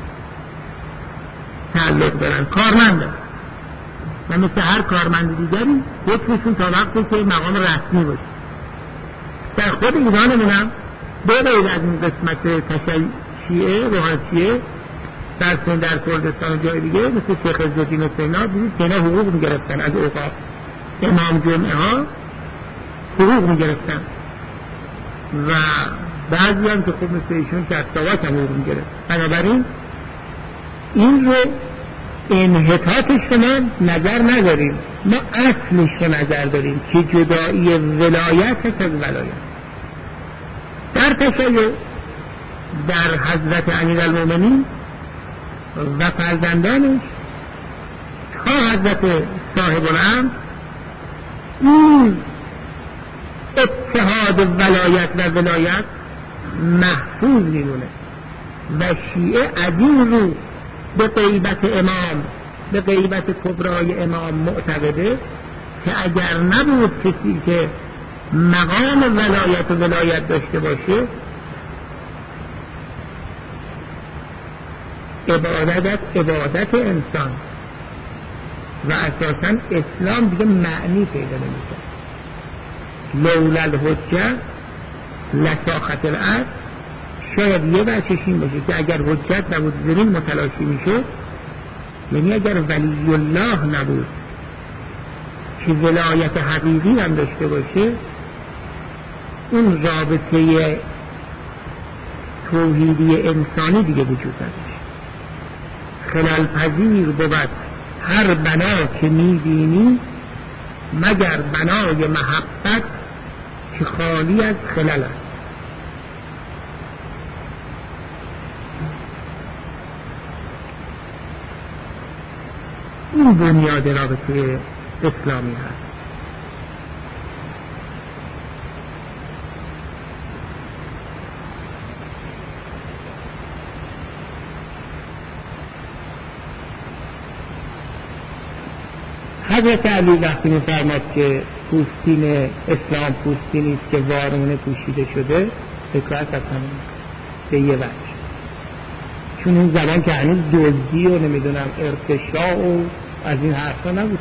S1: تعلق دارن، کارمندن و مثل هر کارمند دیگری حکمشون تا وقتی که مقام رسمی باشه. در خود ایرانمون هم به غیر از این قسمت شیعه روحانیه در کردستان و جای دیگه مثل شیخ عزالدین و سینا دیدید که اینا حقوق میگرفتن از اوقاف، امام جمعه ها حقوق میگرفتن و بعضی هم که خب مثل ایشون که اصلاوات هم حقوق میگرفت. بنابراین این رو انحطاطش رو ما نظر نداریم، ما اصلش رو نظر داریم که جدایی ولایت هست از ولایت. در تشیع در حضرت امیرالمومنین و فرزندانش تا حضرت صاحب الامر این اتحاد ولایت و ولایت محفوظ میمونه و شیعه از این رو به غیبت امام به غیبت کبرای امام معتقده که اگر نبود کسی که مقام ولایت داشته باشه، عبادت انسان و اساساً اسلام دیگه معنی پیدا نمی‌کنه. لولا الحجه لساخت الارض، شاید یه بچه‌ش این باشه که اگر حجت نبود زمین متلاشی میشه، یعنی اگر ولی الله نبود که ولایت حقیقی هم داشته باشه، اون رابطه توحیدی انسانی دیگه وجود نداره. خلال پذیر بود هر بنا که میبینی مگر بنای محبت که خالی از خلل است. این بنیاد رابطه اسلامی هست. حضرت علی وقتی می‌فرماد که پوستین اسلام پوستینی است که وارونه پوشیده شده، حکایت از همین به یه وجه، چون اون زمان که هنوز دزدی و نمیدونم ارتشاء و از این حرفا نبوده.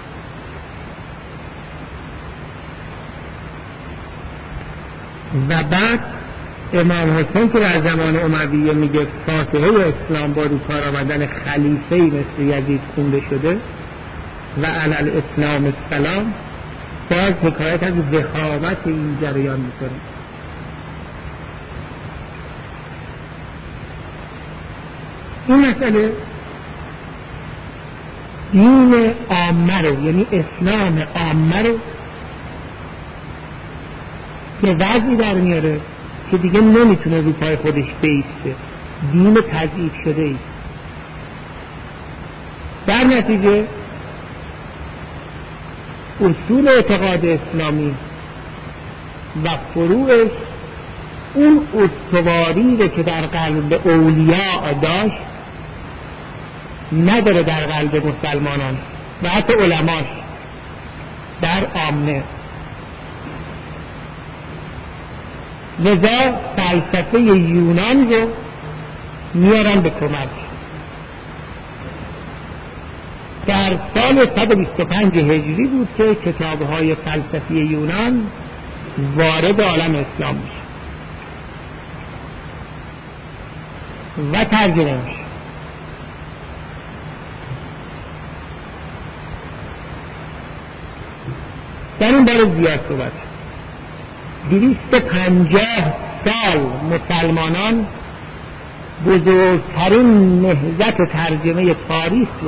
S1: و بعد امام حسین که در زمان امویه میگه فاتحه اسلام با رو کار آمدن خلیفه‌ای مثل یزید خونده شده و علی الاسلام السلام، باز حکایت از وخامت این جریان میکنه. این مسئله دین عامه رو، یعنی اسلام عامه رو که وضعی در میاره که دیگه نمیتونه رو پای خودش بیسته، دین تضعیف شده ایست. در نتیجه اصول اعتقاد اسلامی و فروعش اون استواری رو که در قلب اولیاء داشت نداره در قلب مسلمانان و حتی علماش در عامه. لذا فلسفه یونان رو میارن به کمک. در سال 125 هجری بود که کتاب‌های فلسفی یونان وارد عالم اسلام میشه و ترجمه میشه. در این باره زیاد صحبت 250 سال مسلمانان بزرگترین نهضت ترجمه تاریخ رو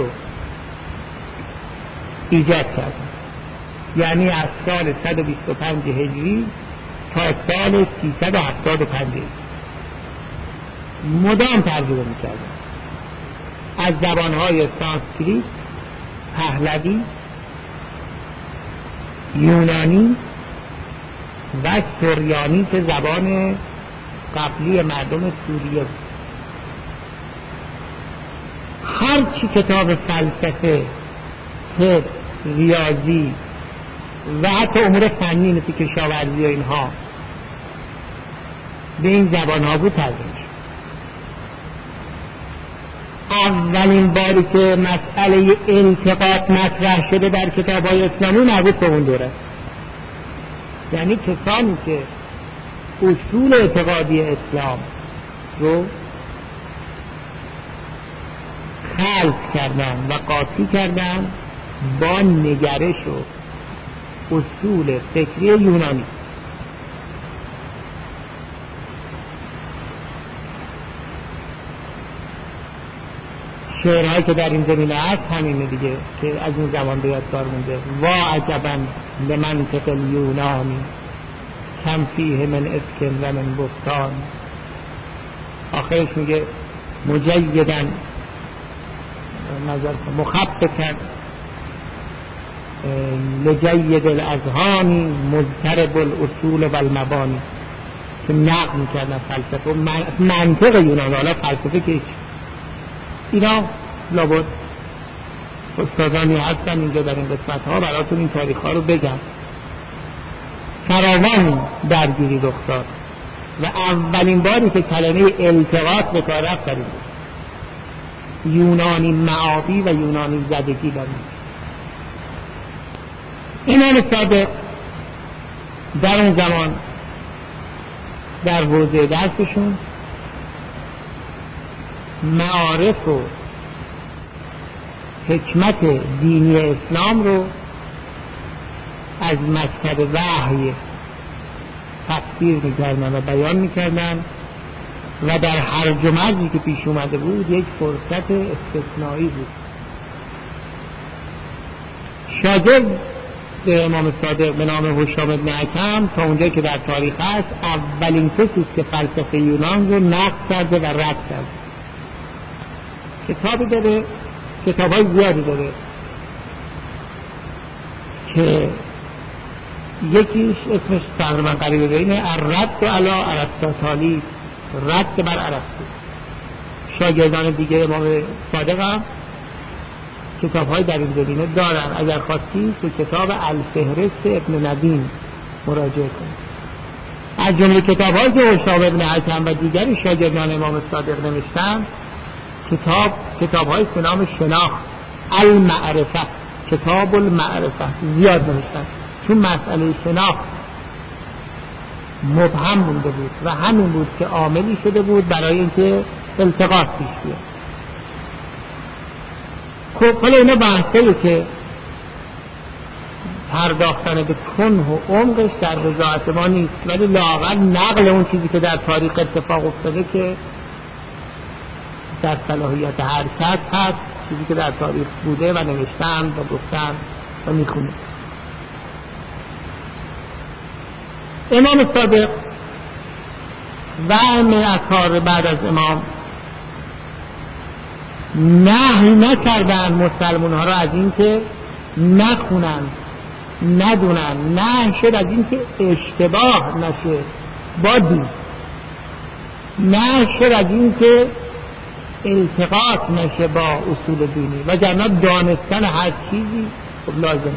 S1: ایجاد کردن، یعنی از سال 125 هجری تا سال 375 مدام ترجمه میکردن از زبانهای سانسکریت، پهلوی، یونانی و سریانی که زبان قبلی مردم سوریه بود. هر چی کتاب فلسفه، طب، ریاضی و حتی امور فنی مثل کشاورزی و اینها به این زبان ها بود ترجمه شد. اولین باری که مسئله انتقاد مطرح شده در کتاب های اسلامی مربوط به اون دوره، یعنی کسانی که اصول اعتقادی اسلام رو خلق کردن و قاطی کردن با نگرش و اصول فکری یونانی. شعرهایی که در این زمینه هست همینه دیگه که از اون زمان به یادگار مونده. وا عجبا لمنطق الیونانی کم فیه من اسکن و من بستان. آخرش میگه مجیدن مخبطن لجید الاذهانی مضطرب الاصول و المبانی، که نقل میکردن فلسفه و منطق یونان. حالا فلسفه که اینا لابد استادانی هستن اینجا در این قسمت ها براتون این تاریخ ها رو بگم. فراوان درگیری رخ داد و اولین باری که کلمه التقاط به کار رفت در این یونانی معابی و یونانی زدگی داریم. امام صادق در اون زمان در حوزه درسشون معارف و حکمت دینی اسلام رو از مکتب وحی تفسیر میکردن و بیان میکردن و در هرج و مرجی که پیش اومده بود یک فرصت استثنایی بود. شاگرد امام صادق به نام هشام بن حکم تا اونجایی که در تاریخ هست اولین کسی که فلسفه یونان رو نقد کرده و رد کرده. کتابی داره، کتابای زیادی داره که یکیش اسمش تقریبا قریب به اینه الرد علی ارسطاطالی، رد بر ارسطو. شاگردان دیگه امام صادق هم کتاب‌های در این زمینه دارن. اگر خواستی تو کتاب الفهرست ابن ندیم مراجعه کنید. از جمله کتاب‌هایی که هشام ابن حکم و دیگری شاگردان امام صادق نوشتن کتاب‌های به نام شناخت المعرفه، کتاب المعرفه زیاد نوشتن، چون مسئله شناخت مبهم مونده بود و همین بود که عاملی شده بود برای اینکه التقاط پیش بیاد. خب حالا اینا بحثایی که پرداختن به کنه و عمقش در وضاحت ما نیست، ولی لااقل نقل اون چیزی که در تاریخ اتفاق افتاده که در صلاحیت هر کس هست، چیزی که در تاریخ بوده و نوشتن و گفتن و میخونه. امام صادق و ائمه اطهار بعد از امام نهی نکردن مسلمان ها را از این که نخونن ندونن، نه شد از این که اشتباه نشه با دین، نه شد از این که التقاط نشه با اصول دینی و جناب دانستن هر چیزی خب لازم.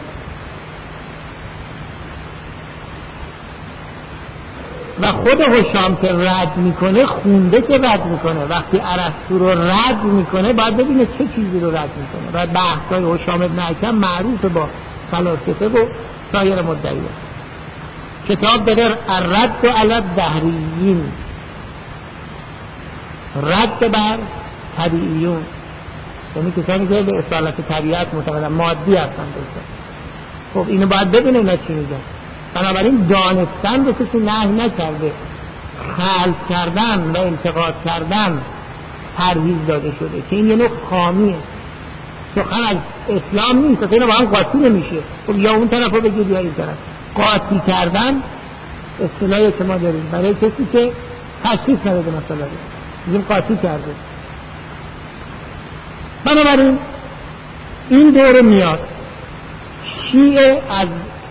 S1: و خود هشام که رد میکنه خونده که رد میکنه، وقتی ارسطو رو رد میکنه باید ببینه چه چیزی رو رد میکنه. و بحثای هشام بن حکم معروف با فلاسفه و سایر مدعیان. کتاب داره الرد علی الدهریین، رد بر طبیعیون، یعنی کسانی که به اصالت طبیعت معتقدن، مادی هستن. خب اینو باید ببینه اینا چی میگن. بنابراین دانستن رو کسی نهی نکرده، خلق کردن و انتقاد کردن ترهیز داده شده که این یه نوع خامیه. سخن از اسلام نیست، اینا با هم قاطی نمیشه. خب یا اون طرف رو بگید یا این طرف. قاطی کردن اصطلاحی که ما داریم برای کسی که تشخیص نداده مثلا میگیم قاطی کرده. بنابراین این دوره میاد شیعه از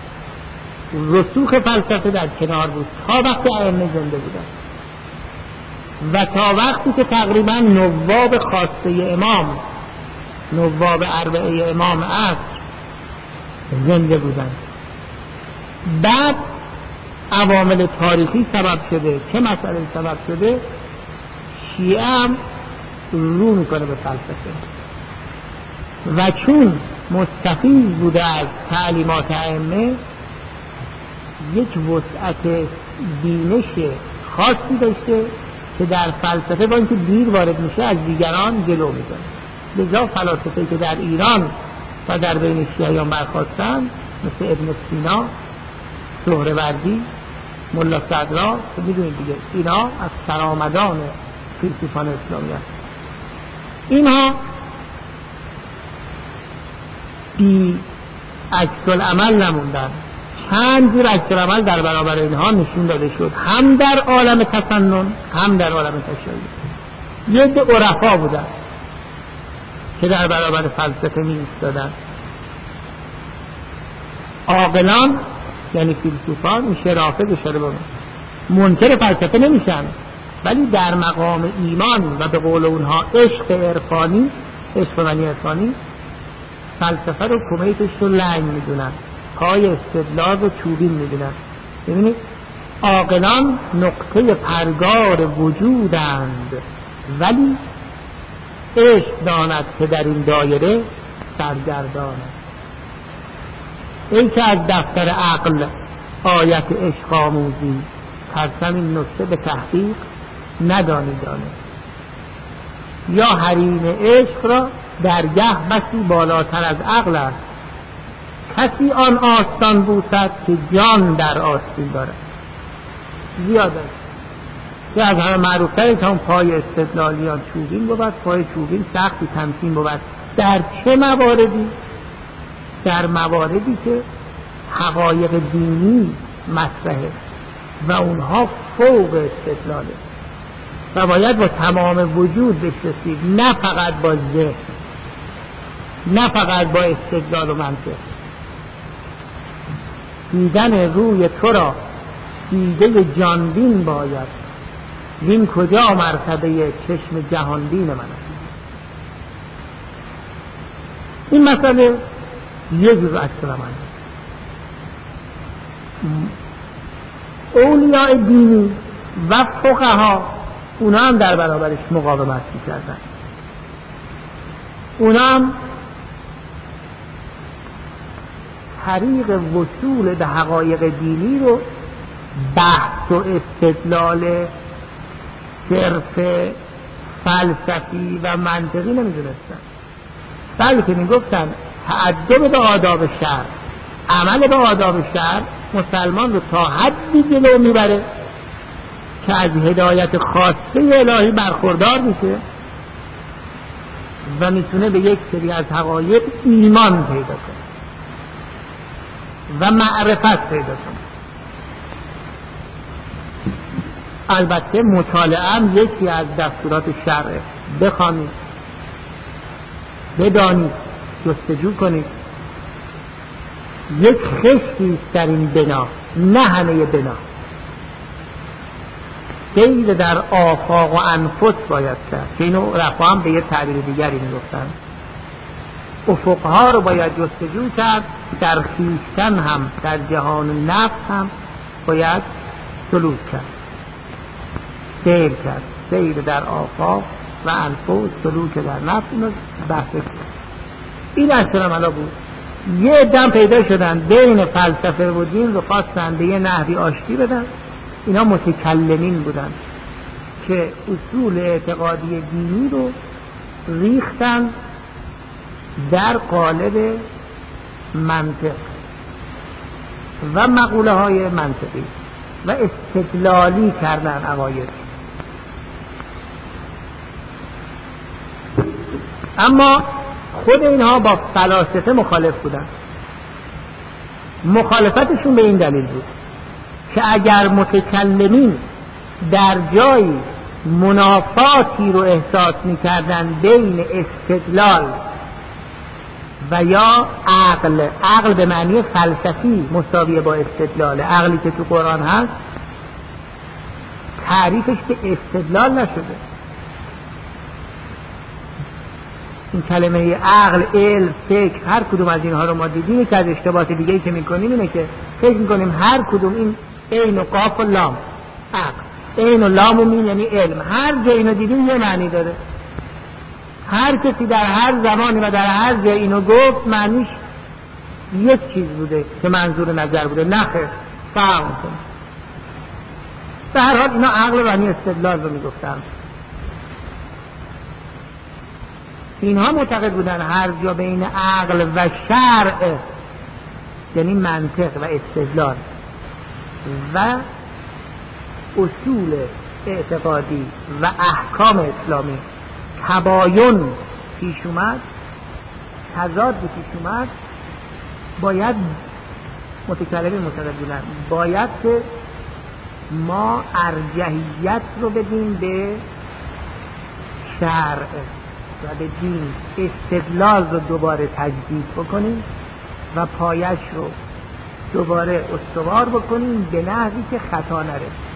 S1: رسوخ فلسفه در کنار بود تا وقتی ائمه زنده بودن و تا وقتی که تقریبا نواب خاصه امام، نواب اربعه امام عصر زنده بودن. بعد عوامل تاریخی سبب شده. چه مسئله سبب شده؟ شیعه هم رو میکنه به فلسفه و چون مستفیض بوده از تعلیمات ائمه یک وسعت بینش خاصی داشته که در فلسفه با اینکه دیر وارد میشه از دیگران جلو میزنه. لذا فلاسفه‌ای که در ایران و در بین شیعیان برخاستن مثل ابن سینا، سهروردی، ملا صدرا، که میدونید دیگه اینا از سرآمدان فیلسوفان اسلامی هست. اینها بی عکس‌العمل نموندن. چند جور عکس‌العمل در برابر اینها نشون داده شد، هم در عالم تسنن هم در عالم تشیع. یک عرفا بودن که در برابر فلسفه می ایستادن. عاقلان یعنی فیلسوفان، این شرافه اشاره به منکر فلسفه نمیشن، ولی در مقام ایمان و به قول اونها عشق عرفانی، عشق معنی عرفانی، فلسفه رو کمیتش رو لنگ میدونن، پای استدلال رو چوبین میدونن. ببینید عاقلان نقطه پرگار وجودند، ولی عشق داند که در این دایره سرگرداند. ای که از دفتر عقل آیت عشق آموزی، ترسم این نکته به تحقیق ندانی دانه. یا حریم عشق را درگه بسی بالاتر از عقل است، کسی آن آستان بوسد که جان در آستین دارد. زیاد است که از همه معروفتر است هم پای استدلالیان چوبین بود، پای چوبین سختی تمکین بود. در چه مواردی؟ در مواردی که حقایق دینی مطرحه و اونها فوق استدلاله و باید با تمام وجود بشناسید، نه فقط با ذهن، نه فقط با استدلال و منطق. دیدن روی تو را دیده جانبین باید، این کجا مرتبه چشم جهانبین من است. این مسئله یه جز اکثر من اولیاء دینی و فقها اونا هم در برابرش مقاومت می‌کردن. اونا هم طریق وصول به حقایق دینی رو بحث و استدلال صرف فلسفی و منطقی نمی‌دونستن، بلکه میگفتن تأدب به آداب شرع، عمل به آداب شرع مسلمان رو تا حدی جلو میبره که از هدایت خاصه الهی برخوردار میشه و میتونه به یک سری از حقایق ایمان پیدا کنه و معرفت پیدا کنه. البته مطالعه هم یکی از دستورات شرعه. بخوانید، بدانید، جستجو کنید. یک خشتی است در این بنا، نه همه بنا. سیر در آفاق و انفس باید کرد که اینو رفا هم به یه تعبیر دیگری میگفتن. افقها رو باید جستجو کرد، در خویشتن هم در جهان نفس هم باید سلوک کرد، سیر کرد. سیر در آفاق و انفس، سلوک در نفس، اینو بحث کرد. این اصلا علا بود. یه دم پیدا شدن بین فلسفه و دین رو خواستن به یه نحوی آشتی بدن. اینا متکلمین بودن که اصول اعتقادی دینی رو ریختن در قالب منطق و مقوله های منطقی و استدلالی کردن عقاید. اما خود اینها با فلاسفه مخالف بودن. مخالفتشون به این دلیل بود که اگر متکلمین در جایی منافاتی رو احساس می‌کردن بین استدلال و یا عقل به معنی فلسفی مساویه با استدلال، عقلی که تو قرآن هست تعریفش به استدلال نشده. این کلمه عقل، علم، فکر، هر کدوم از اینها رو ما دیدیم. که از اشتباهات دیگه‌ای که می‌کنیم اینه که فکر می‌کنیم هر کدوم این عین و قاف و لام، عقل، عین و لام و میم یعنی علم، هر جا اینو دیدیم یه معنی داره. هر کسی در هر زمانی و در هر جا اینو گفت معنیش یک چیز بوده که منظور نظر بوده. نه خیر، فرق می‌کنه. به هر حال اینا عقل و استدلال رو میگفتن. اینها معتقد بودن هر جا بین عقل و شرع، یعنی منطق و استدلال و اصول اعتقادی و احکام اسلامی تباین پیش اومد، تضاد پیش اومد، باید متکلمین معتقد بودن باید که ما ارجحیت رو بدیم به شرع و به دین، استدلال رو دوباره تجدید بکنیم و پایش رو دوباره استوار بکنیم به نحوی که خطا نره.